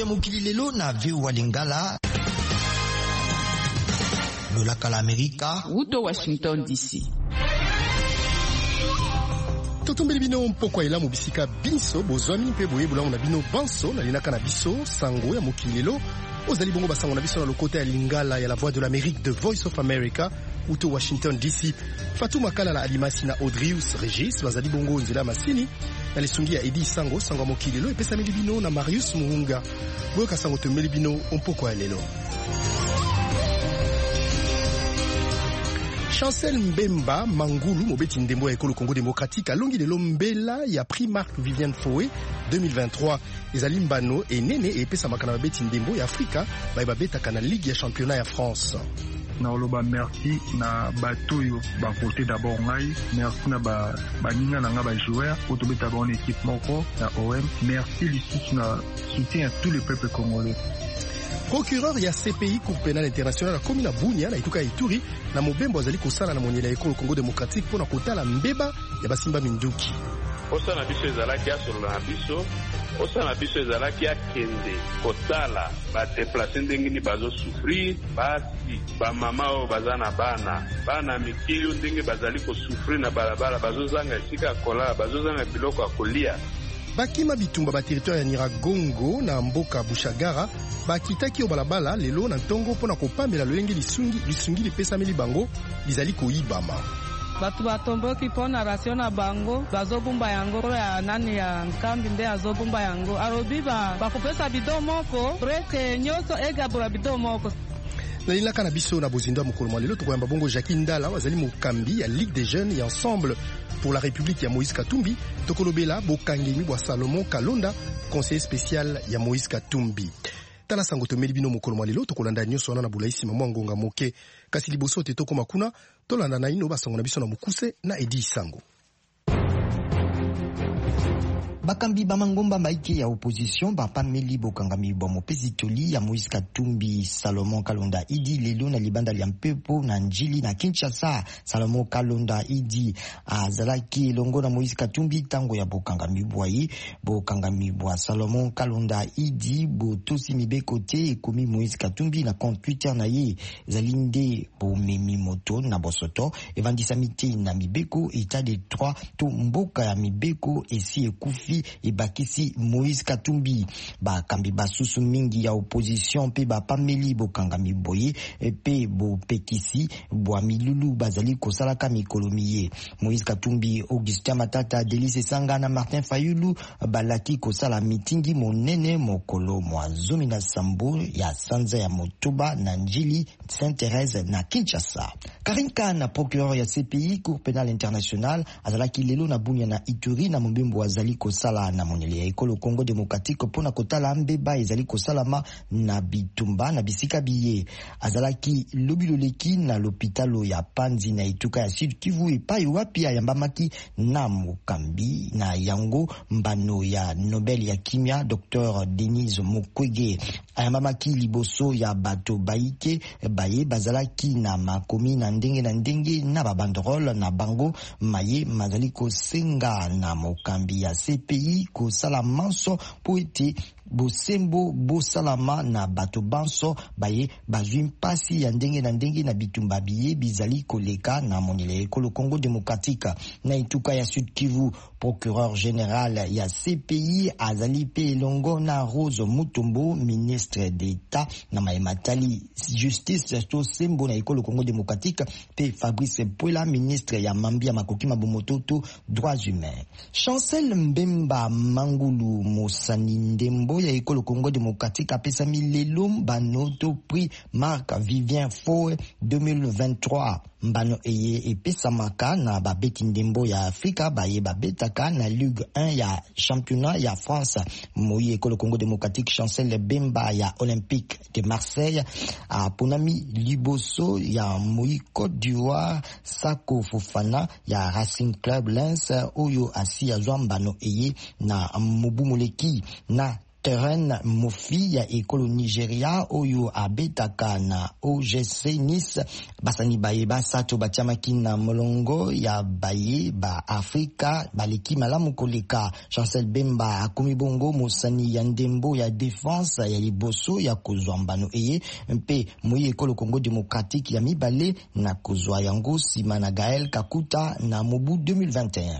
ya mokili lelo na VOA Lingala. Lolaka la Amerika. Uto Washington DC. Totombeli bino mpoko ya elamu bisika biso bozwami mpe boyebula na bino banso na linaka na biso sango ya mokili lelo. Ozali bongo basango na biso na lokota ya Lingala ya la Voix de l'Amérique, The Voice of America, uto Washington DC. Fatou Makala la Alimasi na Audrius Regis bazali bongo nzela masini na lisungi ya Edi Sango sango mokili lelo epesa meli bino na Marius Muhunga. Boyoka sango tomeli bino mpoko ya lelo. Chancel Mbemba Mangulu mobeti ndembo ya ekolo Congo démocratique alongi lelo mbela ya prix Marc Viviane Foe 2023 ezali mbano enene epesa makana babeti ndembo ya Afrika babetaka na Ligue ya Championnat ya France. Na oloba merci na bato yo ba voter d'abord ngai, merci na ba ninga na nga ba joueur pour to beta bonne équipe moko na OM, merci lisusu na soutien à tout le peuple congolais. Procureur ya CPI Cour pénale internationale akomi na Bunia na ituka Ituri na mobembo azali kosala na monyele ya ekolo Congo démocratique pona kotala mbeba ya basimba minduki. Osana biso ezalaki asolola na biso, osana biso ezalaki akende kotala badeplace ndenge nini bazosufrir, basi bamama oyo baza na bana mikili ndenge bazali kosufrir na balabala, bazozanga esika ya kolala, bazozanga biloko ya kolia. Bakima bitumba ba territoire ya Nyiragongo na mboka Bushagara bakitaki o balabala lelo na ntongo pona kopambela lolenge lisungi lipesameli bango bizali koyibama. Batu batomboki pona rasio na bango bazobumba yango ya nani ya nkambi nde azobumba yango arobi bakopesa bido moko prete nyoso egabura bido moko. Na linaka na biso na bozindo ya mokolo mwa lelo tokoyamba bongo Jacques Ndala wazali mokambi ya Ligue des Jeunes et Ensemble pour la République ya Moïse Katumbi tokolobela bokangemi bwa Salomon Kalonda conseiller spécial ya Moïse Katumbi. Tala sango tomeli bino mokolo mwa lelo tokolanda nyonso wana na bulaisi mwa ngonga moke kasi liboso te tokoma kuna tolanda na ino basango na biso na mukuse na Edi Sango. Bakambi bamangomba maike ya opposition bapameli bokangami bwa mopezi toli ya Moïse Katumbi. Salomon Kalonda idi lelo na libanda lya mpepo na njili na Kinshasa. Salomon Kalonda idi azalaki longo na Moïse Katumbi tango ya bokangami bwa Salomon Kalonda idi botosi mibeko te ekomi Moïse Katumbi na compte Twitter na ye zalinde bomemi moto na bosoto evandisa mite na mibeko état de 3 to mboka ya mibeko esi ekufi ebakisi Moïse Katumbi. Bakambi basusu mingi ya opposition pe bapameli bokangami boye pe bopekisi bwa milulu bazali kosalaka mikolo miye. Moïse Katumbi, Augustin Matata, Delice Sanga na Martin Fayulu balaki kosala mitingi monene mokolo mwa zomi na sambo ya sanza ya Motoba na njili Sainte-Thérèse na Kinshasa. Karinka na procureur ya CPI Cour pénale internationale azalaki lelo na Bunia na Ituri na mbembo azali kosala na monyele ya ekolo Congo démocratique pona kotala mbeba ezali kosalama na bitumba na bisika biye. Azalaki lobiloleki na l'hôpitalo ya Panzi na ituka ya Sud Kivu epai wapi ayambamaki na mokambi na yango mbano ya Nobel ya kimia Dr Denis Mukwege. Ayambamaki liboso ya bato baike baye bazalaki na makomi na ndenge na babanderole na bango maye mazali kosenga na mokambi ya CPI kosala manso po ete bosembo bosalama na bato banso baye bazwi mpasi ya ndenge na bitumba biye bizali koleka na monyele ekolo Congo démocratique na ituka ya Sud Kivu. Procureur général ya CPI azali pe longo na Rose Mutombo ministre d'État na Maïmatali justice to sembo na ekolo Congo démocratique pe Fabrice Puela ministre ya Mambia Makoki Mabomototo droits humains. Chancel Mbemba Mangulu Mosani ndembo ya ekolo Congo démocratique apesami lelo banoto prix Marc Vivien Foe 2023 mbano eye epesamaka na babeti ndembo ya Afrika baye babetaka na Ligue 1 ya championnat ya France. Moyi ekolo Congo démocratique Chancel Bemba ya Olympique de Marseille aponami liboso ya Moyi Côte d'Ivoire Sako Fofana ya Racing Club Lens oyo asi ya mbano eye na Mobumoleki na Terrain Mofi ya ekolo Nigeria oyo abetaka na OGC Nice basani baye basato batiamaki na molongo ya baye ba Afrika baleki malamu koleka. Chancel Bemba akomi bongo mosani ya ndembo ya défense ya liboso ya kozwa mbano eye mpe moyi ekolo Congo démocratique ya mibale na kozwa yango sima na Gaël Kakuta na mobu 2021.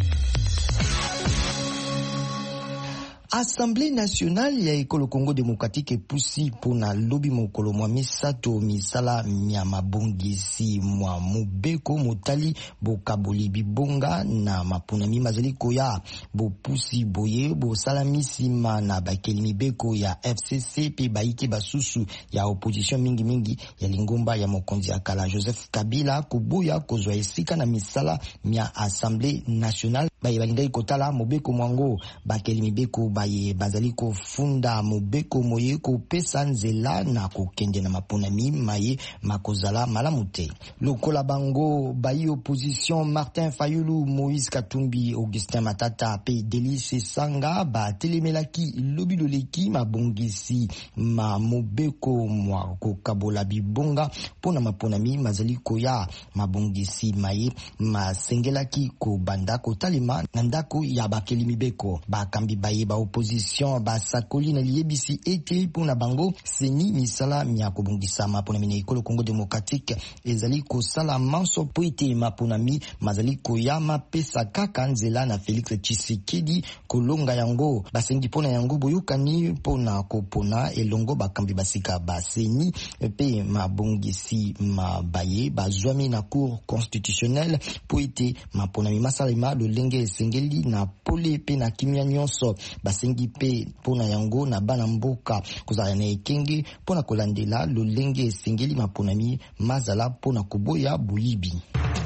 Assemblée nationale ya ekolo Congo démocratique epusi pona lobi mokolo mwa misato misala mya mabongisi mwa mobeko motali bokaboli bibonga na mapunami mazali koya bopusi boye bosala misima na bakeli mibeko ya FCC pe baike basusu ya opposition mingi ya lingomba ya mokonzi ya kala Joseph Kabila kubuya kozwa esika na misala mya Assemblée nationale baye balingai kotala mobeko mwango bakeli mibeko baye bazali kofunda mobeko moye kopesa nzela na kokende na maponami maye makozala malamu te. Lokola bango bayi opposition Martin Fayulu, Moïse Katumbi, Augustin Matata pe Delice Sanga batelemelaki lobi loleki mabongisi ma mobeko mwa kokabola bibonga pona maponami mazali koya mabongisi maye masengelaki ko banda kotalema na ndako ya bakeli mibeko bakambi baye ba opposition basakoli na liebisi ete pona bango seni misala mya kobongisa maponami na ekolo Congo démocratique ezali kosala manso po ete maponami mazali koyama pesa kaka nzela na Félix Tshisekedi kolonga yango basengi pona yango boyokani pona kopona elongo bakambi basika baseni pe mabongisi mabaye bazwami na cour constitutionnelle po ete maponami masalema lolenge sengeli na pole pe na kimia nyonso basengi pe pona yango na bana mboka kozala na ekenge pona kolandela lolenge sengeli maponami mazala pona koboya buyibi.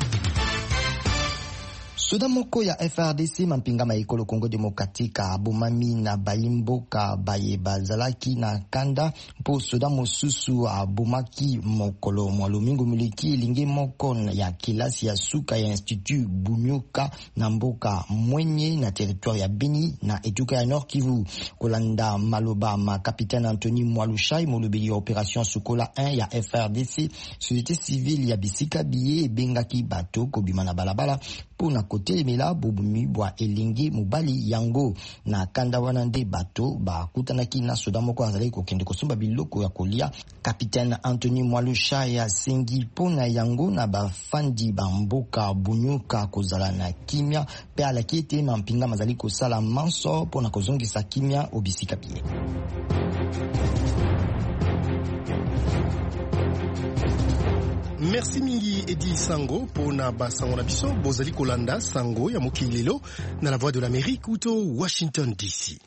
Soda moko ya FRDC mampinga maekolo Congo démocratique abomami na balimboka baye bazalaki na kanda po soda mosusu abomaki mokolo mwalomingo muliki linge moko ya kilasi ya suka ya Institut Bunyuka na mboka mwenye na territoire ya Beni na etuka ya Nord Kivu. Kolanda maloba ma capitaine Anthony Mwalushai molobeli ya opération Sukola 1 ya FRDC, société civile ya bisika biye bengaki bato kobima na balabala pona kotelemela bobumi bwa elingi mobali yango na kanda wana nde bato bakutanaki na soda moko azali kokende kosomba biloko ya kolia. Capitaine Anthony Mwalusha ya sengi pona yango na bafandi bamboka Bunyuka kozala na kimia pe alaki ete mampinga mazali kosala manso pona kozongisa kimia obisika pie. Merci mingi Edi Sango pona basango na biso bozali kolanda sango ya mokilelo na la voix de l'Amérique uto Washington DC.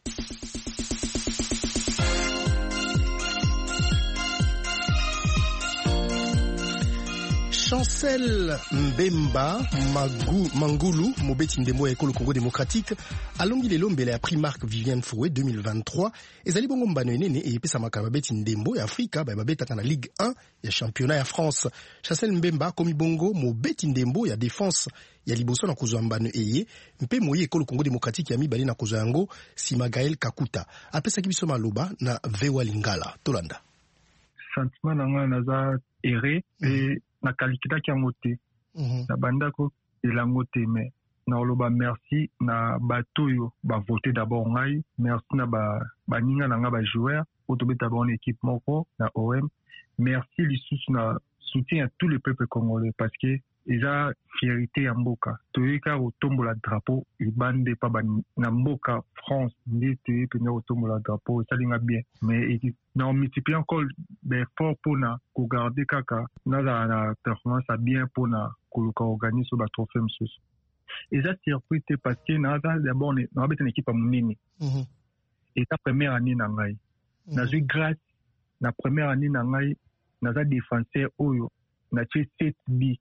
Chancel Mbemba Mangulu mobeti ndembo ya ekolo Congo démocratique alongi lelo mbele ya Primark Viviane Fouet 2023 ezali bongo mbano enene eyepesa makaba beti ndembo ya Afrika ba babetaka na Ligue 1 ya championnat ya France. Chancel Mbemba komi bongo mobeti ndembo ya défense ya liboso na kozwa mbano eye mpe moyi ekolo Congo démocratique ya mibali na kozwa yango sima Gaël Kakuta apesa kibiso maloba na Vewa Lingala Tolanda. Sentiment nanga naza erré et na kalikitaki yango te na bandako elango te mais na oloba merci na bato oyo bavote d'abord ngai, merci na baninga na nga bajoueur oyo tobeta bango na équipe moko na OM, merci lisusu na soutien à tout le peuple congolais parce que eza fierté ya mboka toyeka kotombola drapeau ebande pa na mboka France nde toyepenya kotombola drapeau esalinga bien mais na multiplier encore d'efforts mpona kogarde kaka nazala na performance ya bien mpona koluka organise oyo batrophée mosusu eza circuit te parce que naza d'abord nabeta na équipe ya monene eza première année na ngai nazwi grâce na première année na ngai naza défenseur oyo natie 7 bi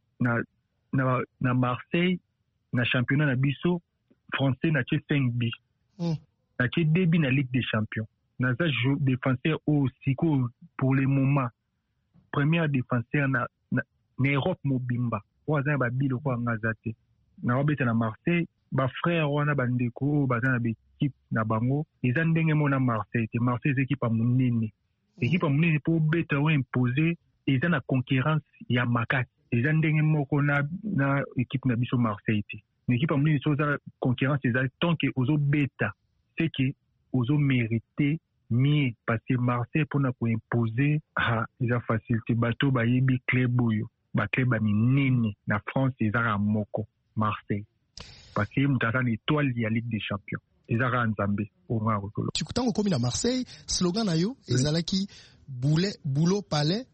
na Marseille na championnat na biso français na 5 bi na 2 bi na Ligue des Champions na ça défenseur aussi pour le moment premier défenseur na Europe mobimba oza ba bilo ko ngazate na obeta na Marseille ba frère wana bandeko bazana ba équipe na bango eza ndenge mona Marseille te Marseille équipe munene équipe munene pour beta ou imposer eza na concurrence ya makati eza ndenge moko na équipe na biso Marseille te l'équipe munene so za concurrence eza tant que ozo beta c'est que ozo mériter mieux parce que Marseille pour na ko imposer eza facilité bato ba yebi club oyo ba club ba minene na France eza moko Marseille parce que mutaka ni étoile ya Ligue des Champions ezara nzambe au moins rotolo tikutango komi na Marseille slogan na yo ezalaki boulot palais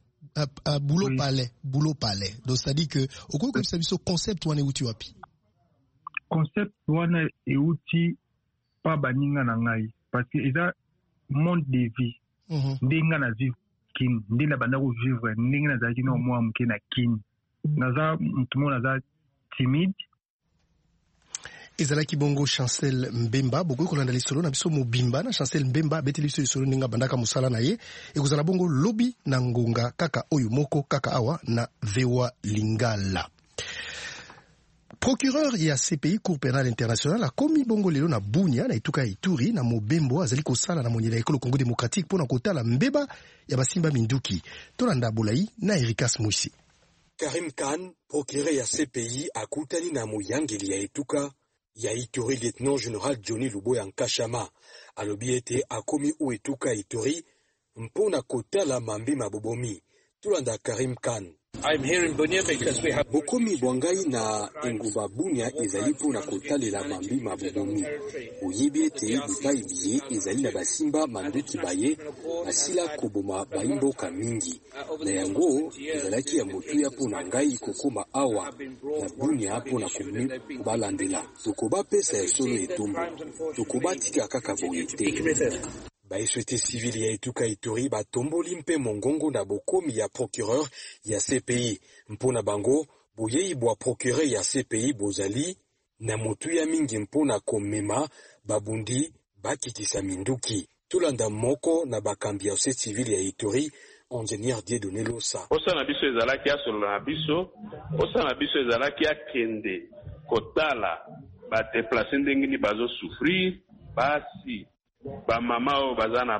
donc ça dit que au cours comme ça biso concept wana uti wapi concept wana euti pa baninga na ngai parce que eza monde de vie ndinga na vivre kin ndina banda ko vivre ndinga na zaki no mwa mke na kin naza mtumo naza timide ezalaki bongo Chancel Mbemba boko kolanda lisolo na biso mobimba na Chancel Mbemba beteli biso lisolo ninga bandaka musala na ye ekozala bongo lobi na ngonga kaka oyo moko kaka awa na Vewa Lingala. Procureur ya CPI Cour pénale internationale a komi bongo lelo na Bunia na ituka Ituri na mobembo azali kosala na monyela ekolo Congo démocratique pona kotala mbeba ya basimba minduki tolanda bolai na Erikas Mwisi. Karim Khan procureur ya CPI akutani na moyangeli ya etuka ya Ituri lieutenant général Johnny Luboya Nkashama alobi ete akomi o etuka Ituri mpona kotala mambi mabobomi tolanda Karim Khan. I'm here in Bunia because we have Bokomi Bwangai na Enguba Bunia ezali pona kotalela mambi mabobomi. Oyebi ete bipai biye ezali na basimba manduki baye asila koboma baimboka mingi. Na yango ezalaki ya motu ya pona ngai kokoma awa na Bunia pona komi balandela. Tokoba pesa ya solo etumbu. Tokoba tika kaka boye te. Baiswete civil ya etuka Ituri batomboli mpe mongongo na bokomi ya procureur ya CPI. Mpona bango, boyei bwa procureur ya CPI bozali na motu ya mingi mpona komema babundi bakitisa minduki. Tulanda moko na bakambi ya ose civil ya Ituri, ingénieur Dieudonné Losa. Osa na biso ezalaki ya solo na biso, osa na biso ezalaki ya kende kotala ba déplacer ndengini bazo souffrir, basi ba mama o bazana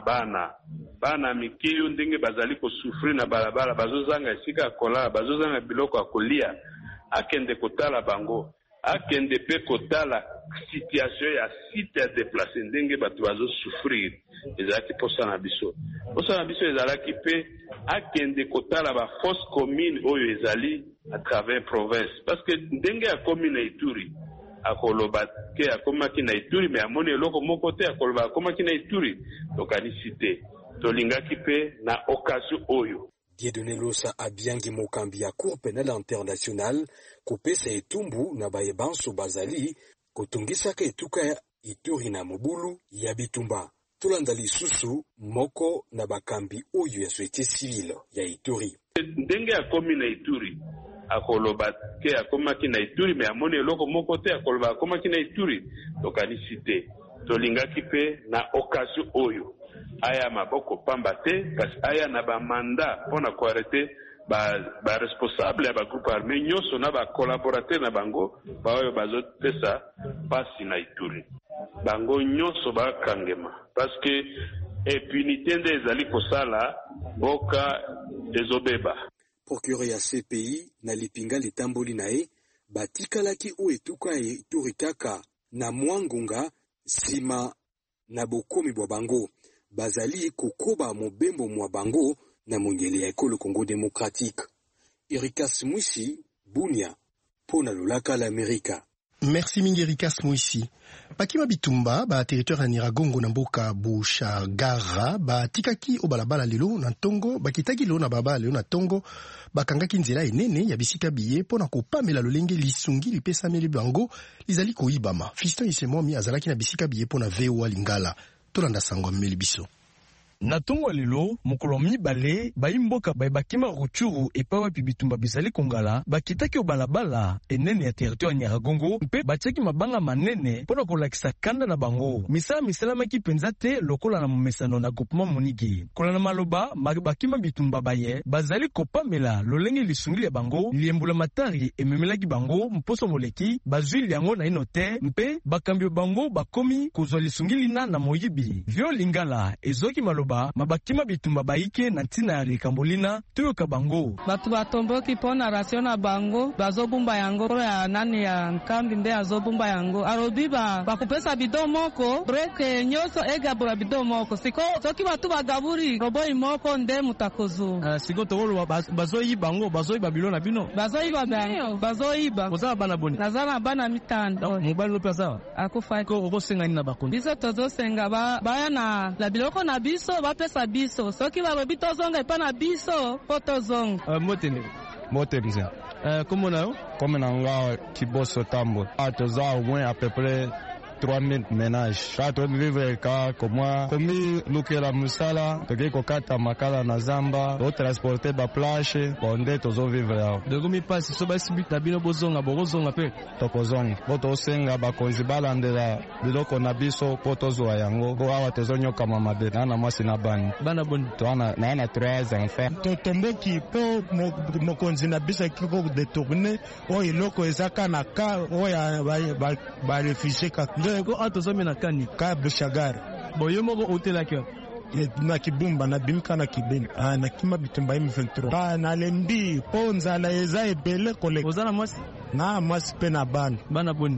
bana mikeyo ndenge bazali ko souffrir na balabala bazozanga esika kola bazozanga biloko akolia akende kotala bango akende pe kotala situation ya site ya déplacer ndenge bato bazo souffrir ezalaki posa na biso ezalaki pe akende kotala ba fosse commune oyo ezali à travers province parce que ndenge ya commune ya Ituri akoloba ke akomaki na Ituri me amoni eloko moko te akoloba akomaki na Ituri lokalicité tolingaki pe na occasion oyo Dieudonné Losa abiangi mokambi ya Cour pénale internationale kopesa etumbu na bayebanso bazali kotungisaka etuka ya Ituri na mobulu ya bitumba tolanda lisusu moko na bakambi oyo ya société civile ya Ituri ndenge akomi na Ituri akoloba ke akomaki na Ituri me amoni eloko moko te akoloba akomaki na Ituri lokalicité tolingaki pe na occasion oyo aya maboko pamba te kasi aya na ba mandat pona ko arrêter ba responsable ya ba groupe armé nyonso na ba collaborateur na bango ba oyo bazo pesa pasi na Ituri bango nyonso ba kangema parce que impunité nde ezali kosala boka ezobeba. Procureur ya CPI na lipinga litamboli nae batikalaki o etuka ya Ituri kaka na mwangunga sima na bokomi bwa bango bazali kokoba mobembo mwa bango na mongele ya ekolo Congo démocratique. Erikas Mwisi, Bunia, pona lolaka l'Amerika. Merci mingi Erikas Mwisi. Bakima bitumba ba territoire ya Niragongo na mboka Bushagara ba tikaki o balabala lelo na Tongo bakitaki lelo na baba lelo na Tongo bakangaki nzela enene ya bisika biye pona kopamela lolenge lisungi lipesa meli bango lizali koibama. Fiston Isemomi azalaki na bisika biye pona Vewa Lingala tolanda sango meli biso. Na tongo lelo mokolo mibale baimboka bakima Ruchuru epawa bitumba bizali kongala bakitaki obalabala enene ya territoire ya Nyiragongo mpe batiaki mabanga manene mpona kolakisa kanda na bango. Misala misalamaki penza te lokola na momesano na groupement Monigi. Kola na maloba bakima bitumba baye bazali kopamela lolenge lisungili ya bango liembula matari ememelaki bango mposo moleki bazwili yango na ino te mpe bakambio bango bakomi kozwa lisungili na moyibi. Vio lingala ezoki maloba mabakima bitumba baike na ntina ya likambolina tuyoka bango. Batu batomboki pona rasio na bango bazobumba yango ya nani ya nkambi nde azobumba yango. Arobi bakupesa bido moko breke nyoso egabura bido moko. Siko soki batu bagaburi robo imoko nde mutakozu. Siko tokolo bazoyi bango bazoyi babilo bino. Bazoyi bango bazoyi ba. Ozala bana boni. Nazala bana mitano. Mobali lope sawa. Akufai. Ko okosenga nina bakundi. Biso tozosenga baya na la biloko na biso bapesa biso. Soki balobi tozonga epa na biso po tozonga. Motende. Comment on a? Comme on a Kiboso Tambo. Toza au moins à peu près 3000 ménages. Quand on vivre comme moi, comme Lukela Musala, toke kokata makala na zamba, o transporter ba plage, bonde tozo vivre ao. De gomi passe so basi bita bino bozonga bozonga pe. Tokozonga. Boto senga ba konzibala ndela biloko na biso potozo yango. Ko awa tozonyo kama mabe na mwasi na bani. Bana bon to na 3 enfants. To tomboki po mokonzi na biso kiko détourner o iloko ezaka na ka o ya ba réfugié ka ko atozome na kani ka Bushagara boyo moko hotel akyo na Kibumba na bimka na Kibeni na kima bitumba M23 na lembi ponza la eza ebele koleka ozana mwasi na mwasi pe na bana boni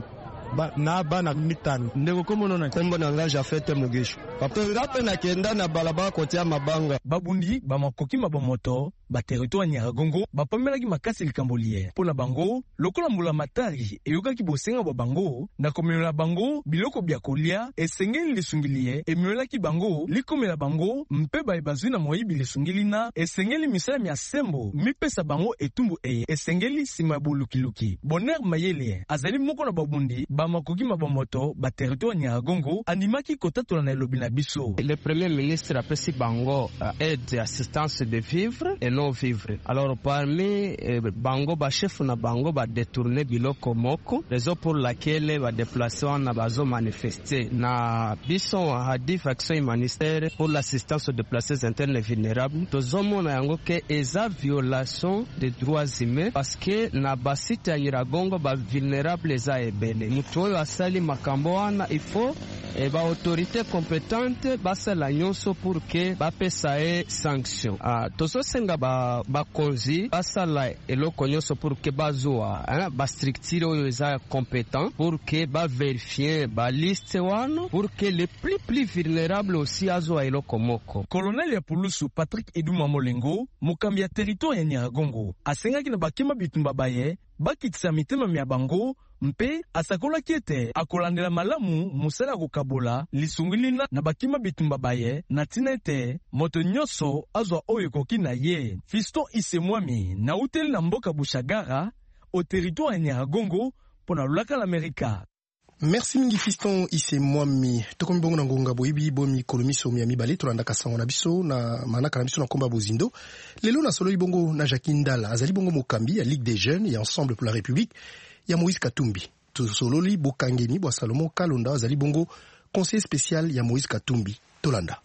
na bana mitano ndeko komono na kombo na nganja fete mugisho papenga pe na kenda na balabala kotia mabanga babundi bamakoki mabomoto ba territoire Nyiragongo bapamelaki makasi likambolie pona bango lokola mbula matari eyokaki bosenga ba bango na komela bango biloko bya kolia esengeli lisungilie emelaki bango likomela bango mpe bazwi na moyibi lisungili na esengeli misala ya sembo mipesa bango etumbu esengeli sima bulukiluki Bonheur Mayele azali moko na babundi bamakoki mabomoto ba territoire Nyiragongo animaki kotatola na elobi na biso. Le premier ministre apprécie bango aide assistance de vivre et non vivre. Alors parmi bango ba chef na bango ba détourner biloko moko, raison pour laquelle ba déplacer na bazo manifester na biso hadif action humanitaire pour l'assistance aux déplacés internes et vulnérables. Tozomo na yango ke eza violation des droits humains parce que na basite ya Nyiragongo ba vulnérable eza ebele. Mutu oyo asali makambo wana il faut ba autorité compétente basala nyonso pour que bapesa sanction. Tozosenga bakonzi basala eloko nyonso pour que bazwa ba structure oyo eza compétent pour que ba vérifier ba liste wana pour que les plus vulnérables aussi azwa eloko moko. Colonel ya Pulusu Patrick Eduma Molengo mokambi ya territoire ya Nyiragongo asengaki na bakima bitumba baye bakitisa mitema mya bango mpe asakolaki ete akolandela malamu musala kokabola lisungilina na bakima bitumba baye na tina ete moto nyonso azwa oyo ekoki na ye. Fiston Isemwami na uteli na mboka Bushagara au territoire ya Nyiragongo pona lulaka l'Amerika. Merci mingi Fiston Isemwami. Tokomi bongo na ngonga boyibi bomi kolomiso mi mibale tolanda kasango na biso na manaka na biso na komba bozindo. Lelo na solo bongo na Jacques Ndala azali bongo mokambi ya Ligue des Jeunes et Ensemble pour la République ya Moïse Katumbi. Tosololi bokangeni bwa Salomon Kalonda azali bongo conseiller spécial ya Moïse Katumbi. Tolanda.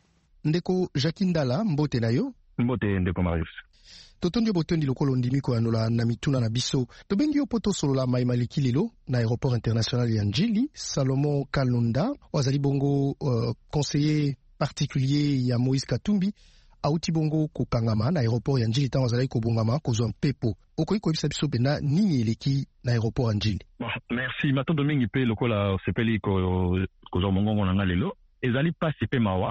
Ndeko Jacques Ndala mbote na yo? Mbote ndeko Marius. Totondi botondi lokolo ndimiko anola na mituna na biso. Tobengi yo poto solola maimaliki lelo na aéroport international ya Njili. Salomon Kalonda azali bongo conseiller particulier ya Moïse Katumbi. Auti bongo kokangama na aéroport ya Njili tango azali kobongama kozwa mpepo. Okoki koyebisa biso pena nini eleki na aéroport ya Njili? Merci. Mato domingi pe lokola sepeli kozwa mongongo na nga lelo. Ezali pasi pe mawa.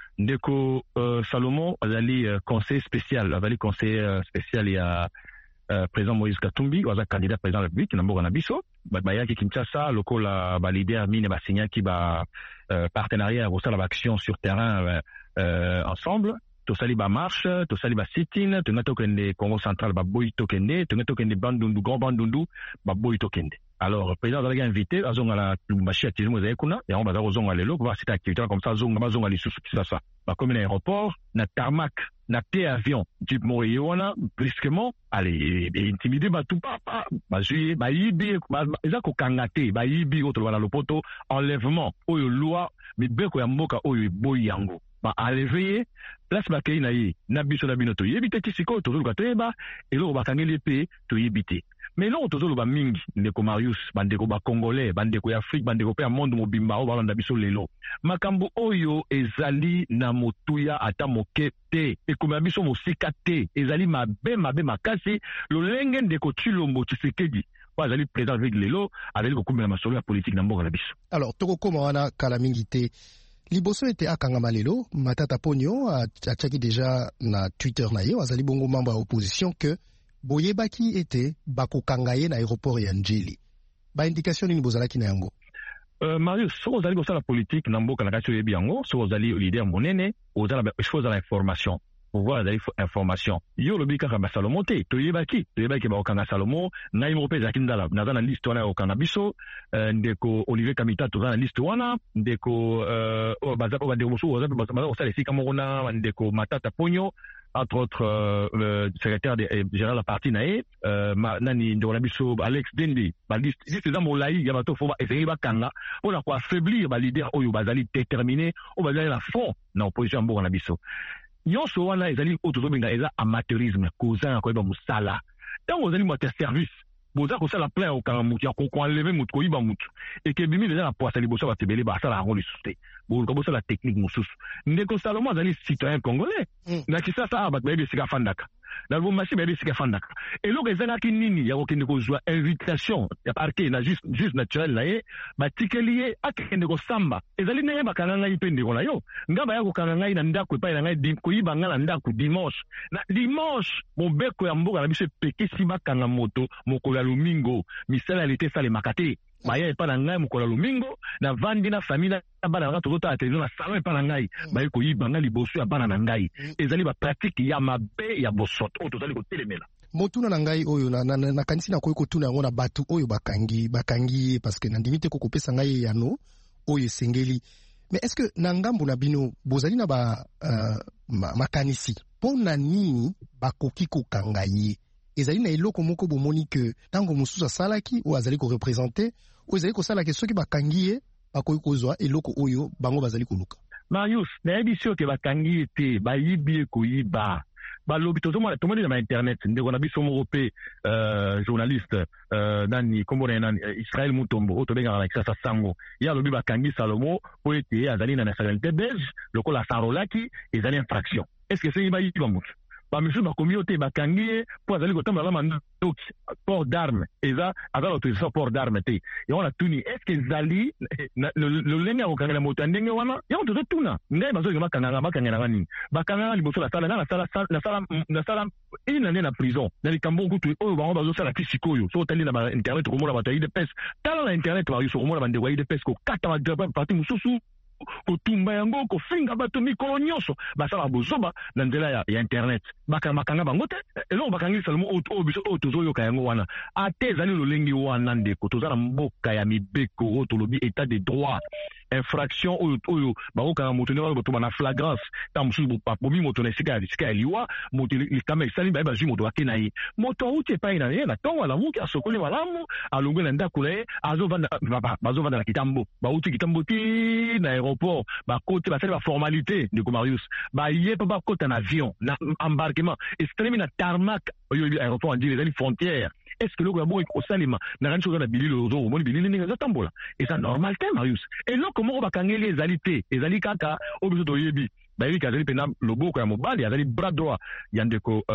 Ndeko Salomon azali conseil spécial. Azali conseil spécial ya président Moïse Katumbi. Azali candidat président de la République na mboka na biso. Bayaki Kinshasa lokola ba leader mine ba signaki ba partenariat kosala ba action sur terrain ensemble. Tosali ba marche, tosali ba sit-in, tonga tokende Congo central ba boy tokende, tonga tokende Bandundu, Grand Bandundu, ba boy tokende. Alors, le président a invité à Zonga Lumbashi à Tizmo Zekuna, et on va dans Zonga Lelo, voir cette activité comme ça, Zonga les sous ça. Comme un aéroport, na tarmac, na té avion, type Moriona, brusquement, allez, intimider, tout papa, yibi, ils ont kangate, yibi, autre voilà le poteau, enlèvement, oyo loi, mais beko ya mboka oyo boyango. Enlever, place bakei na ye, na biso na binoto, yebite tisiko, tozolu kateba, et l'eau bakangeli pe, to yebite. Mais non, tozolu ba mingi, ndeko Marius, bandeko ba Congolais, bandeko ya Afrique, bandeko pe ya monde mobimba, o balanda biso lelo. Makambo oyo ezali na motuya ata mokete, ekoma biso mosika te, ezali mabe makasi, lolenge ndeko Tshilombo Tshisekedi. Azali président avec lelo, azali kokumela masolo ya politique na mboka na biso. Alors, tokokoma wana kala mingi te. Liboso ete akangama lelo, Matata Ponyo atchaki déjà na Twitter na ye, azali bongo membre ya opposition que boyebaki ete bakokanga ye na aéroport ya Njili. Ba indication nini bozalaki na yango? Marius, so ozali kosala politique na mboka na kati oyebi yango, so ozali leader monene, ozala information. Pouvoir d'aller information. Yo lobi kaka ba Salomo te, toyebaki ba okanga Salomo, na imo pe zakini dala, na za na liste wana okanga biso, ndeko Olivier Kamita to za na liste wana, ndeko bazako ba ndeko musu ozape bazako osala esika moko na ndeko Matata Ponyo, entre autres secrétaire général la partie nae, nani ndeko na biso Alex Dendi, ba liste za molai ya bato fo ba essayer ba kanga, pour quoi affaiblir ba leader oyo bazali déterminé, o bazali la fond na opposition mboka na biso. Nyonso wana ezali otozobenga eza amateurisme kozanga koyeba musala tango ozali moto service boza kosala plein okanga mutu ya koenleve mutu koyiba mutu ekebimi deja na poasa liboso batebele basala yango lisusu te bosala technique mosusu ndeko Salomo azali citoyen congolais na kisasa bato bayebi esika afandaka na lubumbashi bayebi esika afandaka eloko ezalaki nini ya kokende kozwa invitation ya parquet na juge naturel na ye batikeli ye akende kosamba ezali ndenge bakanga ngai mpe ndeko na yo nga baya kokanga ngai na ndako epai na ngai koyiba nga na ndako dimanche mobeko ya mboka na biso epekisi bakanga moto mokolo ya lomingo misala ya lete esalemaka te baya epa na ngai mokolo ya lomingo na vandi na famille na bana na tozotala televizion na salon epa na ngai baye koyiba nga liboso ya bana na ngai ezali bapratike ya mabe ya bosoto oyo tozali kotelemela motuna na ngai oyo na kanisi na koyi kotuna yango na batu oyo bakangi parce que nandimi te kokopesa ngai yano oyo esengeli mais est-ce que na ngambo na bino bozali na makanisi pona nini bakoki kokanga ye ezali na eloko moko bomoni ke tango mosusu asalaki oyo azali korepresente oyo ezali kosalaki soki bakangi ye bakoki kozwa eloko oyo bango bazali koluka. Marius, nayebi soki bakangi ye te bayibi ye koyiba balobi tomoni na internet ndeko na biso moko pe journaliste nani kombo na nani Israel Mutombo oyo tobengaka na Kisasa Sango ye alobi bakangi Salomo po ete azali na nationalité belge lokola asarolaki ezali infraction. Est-ce que c'est bayiba mutu bamisusu bakomi yo te bakangi ye mpo azali kotambola mandoki port d'arme eza aza l'autorisation port d'arme te yango natuni est-ce que ezali lolenge ya kokangela moto ya ndenge wana yango tozotuna ngai bazolinga bakangelanga nini bakanganga liboso nasala une année na prison na likambo kutu oyo bango bazosala ti sikoyo so otali na bainternet komona bato ya idps tala na internet bayoso komona bandeko ya idps kokata parti mosusu kotumba yango kofinga bato mikolo nyonso basala bozoba na nzela ya internet makanga bango te eloko bakangi Salomo oyo biso oyo tozoyoka yango wana ate ezali lolengi wana ndeko toza na mboka ya mibeko oyo tolobi état de droit infraction oyo bakokanga moto ndenge bato na flagrance ta mosusu bapomi moto na esika ya liwa moto likama esali baye bazwi moto ake na ye moto auti epai na ye na ntongo alamuki asokoli malamu alongwe na ndako na ye bazovanda na kitambo bauti kitambo ti na aéroport bakote basali baformalité ndeko Marius baye mpe bakota na avion na embarquement estremi na tarmac oyo aéroport andile ezali frontière. Est-ce que le gouvernement au salima n'a rien chose à billy le zo moni billy ni za tambola et ça normal te Marius et là comment on va kangeli ezalité ezali kaka obiso to yebi bayi kazali pena loboko ya mobali azali bras droit yandeko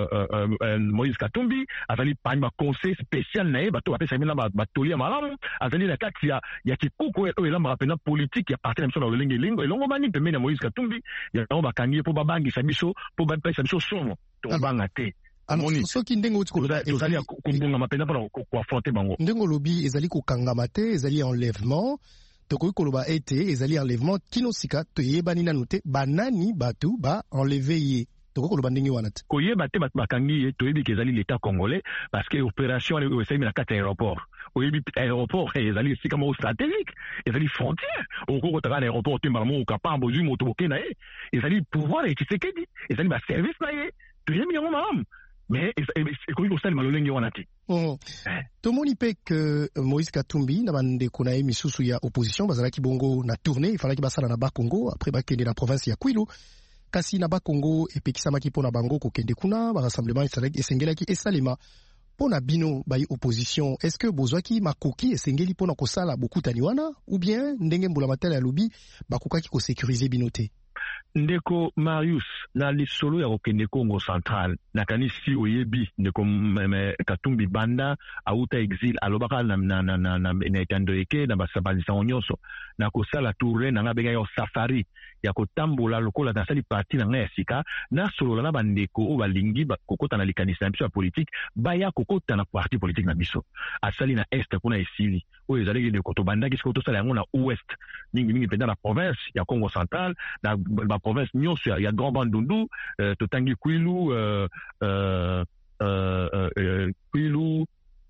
Moïse Katumbi azali pamba conseil spécial nae bato bapesa mina batoli ya malamu azali na kati ya kikuko oyo elamba pena politique ya parti na biso na lolenge lingo elongo bani pembeni ya Moïse Katumbi ya on va kangi po babangisa biso po bapesa biso somo to banga te. soki ndenge oti tozali kombonga mapena mpona koaffronte bango ndenge olobi ezali kokangama te ezali enlèvement tokoki koloba ete ezali enlèvement kino sika toyebani nanu te banani bato ba-enleve ye tokoki koloba ndenge wana te koyeba te bato bakangi ye toyebi ke ezali l'état congolais parce que opération oyo esalemi na kati ya aéroport oyebi aéroport ezali esika moko stratégique ezali frontière okokotaka na aéroport otembala moko okapamba ozwi moto boke na ye ezali pouvoir ya Tshisekedi ezali baservice na ye toyebi yango malamu mais ekoki kosalema lolenge wana te. Tomoni mpe ke Moïse Katumbi na bandeko na ye misusu ya opposition bazalaki bongo na tournée efalaki basala na Bakongo après bakende na province ya Kwilu kasi na Bakongo epekisamaki mpo na bango kokende kuna barassemblement esengelaki esalema mpo na bino bayi opposition. Est-ce que bozwaki makoki esengeli mpo na kosala bokutani wana ou bien ndenge mbula matala ya lobi bakokaki kosécuriser bino te? Ndeko Marius na lisolo ya kokende Congo Central nakanisi oyebi ndeko Katumbi banda auta exil alobaka na etando eke na basabanisa nyonso na kosala tourne na ngabenga yo safari ya kotambola lokola na sali parti na nga ya sika na solo na bandeko o balingi kokota na likanisa na biso ya politique baya kokota na parti politique na biso asali na est kuna esili o ezali ndeko to bandaki siko to sala yango na ouest mingi penda na province ya Congo Central na ba province nyonso ya Grand Bandundu totangi Kwilu Kwilu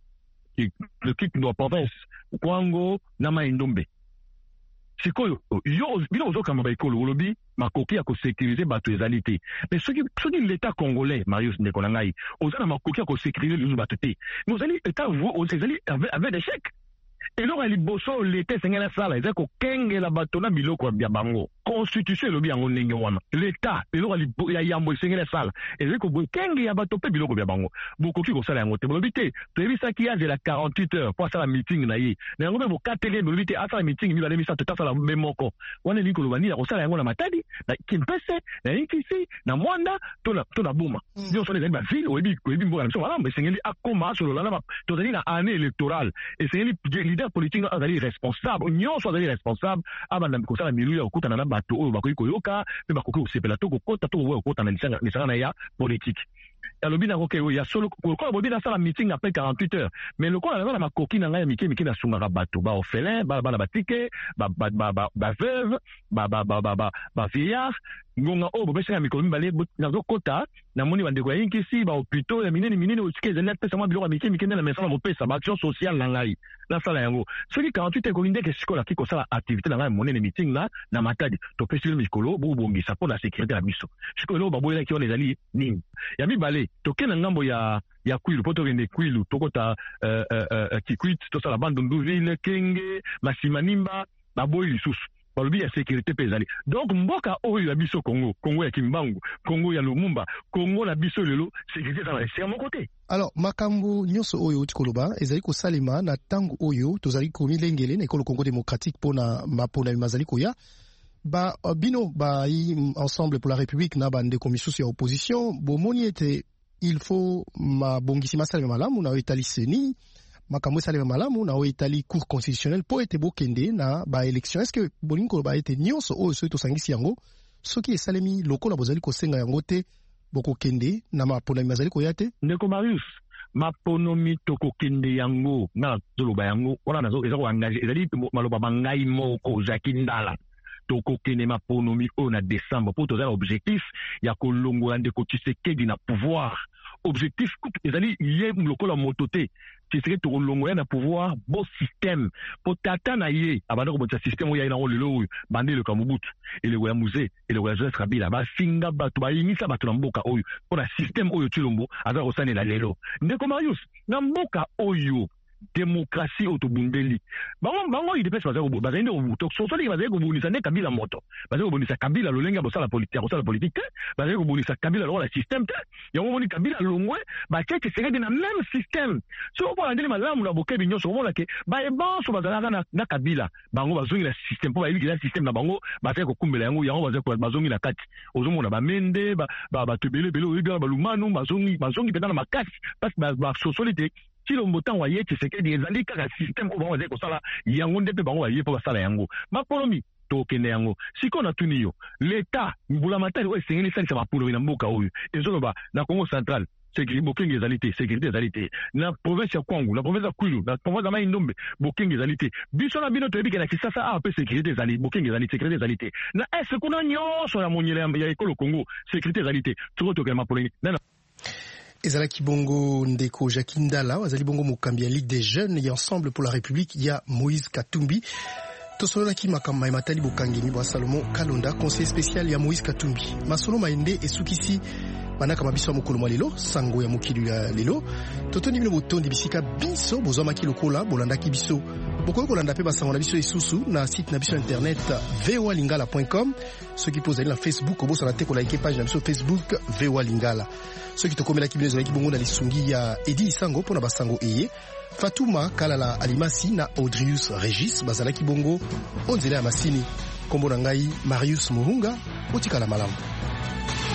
le kick de province Kwango na Maindombe sikoyo yo bino ozokamba baikolo olobi makoki ya kosécuriser bato ezali te mais soki l'état congolais Marius ndeko na ngai ozana makoki ya kosécuriser les bato te mais ozali état ezali avec d'échec eloko ya liboso leta esengeli asala eza kokengela bato na biloko ya bango constitution elobi yango ndenge wana leta eloko ya yambo esengeli asala ezali kokenge ya bato mpe biloko ya bango bokoki kosala yango te bolobi te toyebisaki azela 48 heures mpo asala meeting na ye na yango mpe bokateli bolobi te asala meeting mibale misato tasala mbe moko wana elingi koloba nini akosala yango na Matadi na Kimpese na Inkisi na Mwanda to na Boma nyonso ezali bavile oyebi mboka na biso malamu esengeli akoma asolola na tozali na année électorale esengeli leader politique azali responsable nyonso azali responsable abanda kosala milu ya kokutana na bato oyo bakoki koyoka mpe bakoki kosepela to kokota to kokota na lisanga na ya politique alobi na koke ya solo kokola bobi na sala meeting après 48 heures mais lokola na makoki na ngai ya mike na sungaka bato ba orphelin bana batike ba veuve ba vieillard ngonga oyo bopesaka mikolo mibale nazokota namoni bandeko ya Inkisi ba hôpitaux ya minene otike ezali apesa mwa biloko ya mike nde na mesana bopesa ba action sociale na ngai nasala yango soki 48 ekoki ndeke sikola ki kosala activité na ngai monene meeting na Matadi topesi mikolo bobongisa mpo na sécurité ya biso sikoyo eloko baboyelaki wana ezali nini ya mibale tokende na ngambo ya Kwilu po tokende Kwilu tokota Kikwit tosala Bandunduville Kenge Masimanimba baboyi lisusu balobi ya sécurité pe ezali donc mboka oyo ya biso Congo ya Kimbangu Congo ya Lumumba Congo na biso lelo sécurité ezala esika moko te. Alors makambo nyonso oyo tikoloba ezali kosalema na tango oyo tozali komilengele na ekolo Congo démocratique pona mapona mazali koya ba bino ba ensemble pour la République na bande komisusu ya opposition bomoni ete il faut mabongisi masalema malamu na etali seni makambo esalema malamu na etali cour constitutionnelle po ete bokende na ba élection. Est-ce que bolingi koloba ete nyonso oyo soki tosangisi yango soki esalemi lokola bozali kosenga yango te bokokende na maponami mazali koya te? Ndeko Marius maponomi tokokende yango na zoloba yango wana nazo eza ko engagé ezali maloba bangai moko Jacques Ndala tokokende maponomi oyo na décembre po tozala objectif ya kolongola ndeko Tshisekedi na pouvoir objectif ezali ye lokola moto te Tshisekedi tokolongola na pouvoir bo système po tata na ye abanda kobotisa système oyo ya na lelo oyo bande le Kamubutu eleko ya musée eleko ya Joseph Kabila bafinga bato bayingisa bato na mboka oyo po na système oyo Tshilombo aza kosalela lelo ndeko Marius na mboka oyo démocratie autobundeli bango idepesi bazali nde soki bazali kobundisa nde Kabila moto bazali kobundisa Kabila lolenge bosala politique te bazali kobundisa Kabila lokola système te yango moni Kabila longwe batie Tshisekedi na même système soki olandeli malamu na bokebi nyonso omona ke bayebanso bazalaka na Kabila bango bazongi na système mpo bayebi keza système na bango bazali kokumbela yango bazongi na kati ozomona bamende bato ebele oyebi balumanu bazongi mpenza na makasi parce basosoli te Tshilombo ntango aye Tshisekedi ezali kaka système oyo bango bazali kosala yango nde mpe bango baye mpo basala yango mapolomi tokende yango sikoyo na tuni yo leta mbula matari oyo esengeli esalisa mapolomi na mboka oyo ezoloba na Congo Central bokenge ezali te sécurité ezali te na province ya Kwangu na province ya Kwilu na province ya Mai-Ndombe bokenge ezali te biso na bino toyebi ke na Kisasa awa mpe sécurité ezali bokenge ezali sécurité ezali te na est kuna nyonso ya monyele ya ekolo Congo sécurité ezali te sikoyo tokende mapolomi Ezalaki bongo ndeko Jakindala, azali bongo mokambi ya Ligue des Jeunes et Ensemble pour la République ya Moïse Katumbi. Tosololaki makamba ematali bokangeni bwa Salomon Kalonda, conseiller spécial ya Moïse Katumbi. Masolo maende esukisi banaka mabiso ya mokolo mwa lelo, sango ya mokili ya lelo. Totoni bino botondi bisika biso, bozwa maki lokola, bolandaki biso. Bokolo kolanda pe basango na biso esusu na site na biso internet voalingala.com. Ceux qui posent na Facebook, obosa na te ko like page na biso Facebook VOA Lingala. Ceux qui tokomela ki bino ezalaki bongo na lisungi ya Edi Sango pona basango eye. Fatuma Kalala Alimasi na Audrius Regis bazalaki bongo onzela ya masini. Kombo na ngai Marius Muhunga, otikala malamu.